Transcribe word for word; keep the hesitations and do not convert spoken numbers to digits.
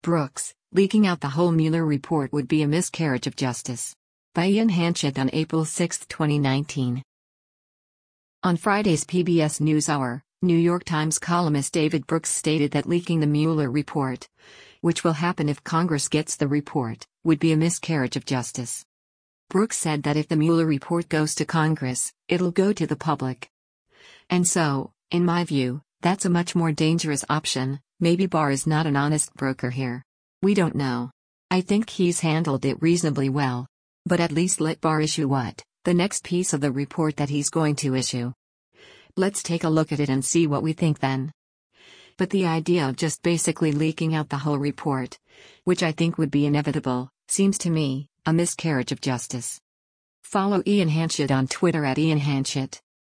Brooks, leaking out the whole Mueller report would be a miscarriage of justice. By Ian Hanchett on April sixth, twenty nineteen. On Friday's P B S NewsHour, New York Times columnist David Brooks stated that leaking the Mueller report, which will happen if Congress gets the report, would be a miscarriage of justice. Brooks said that if the Mueller report goes to Congress, it'll go to the public. And so, in my view, that's a much more dangerous option. Maybe Barr is not an honest broker here. We don't know. I think he's handled it reasonably well. But at least let Barr issue what? The next piece of the report that he's going to issue. Let's take a look at it and see what we think then. But the idea of just basically leaking out the whole report, which I think would be inevitable, seems to me a miscarriage of justice. Follow Ian Hanchett on Twitter at Ian Hanchett.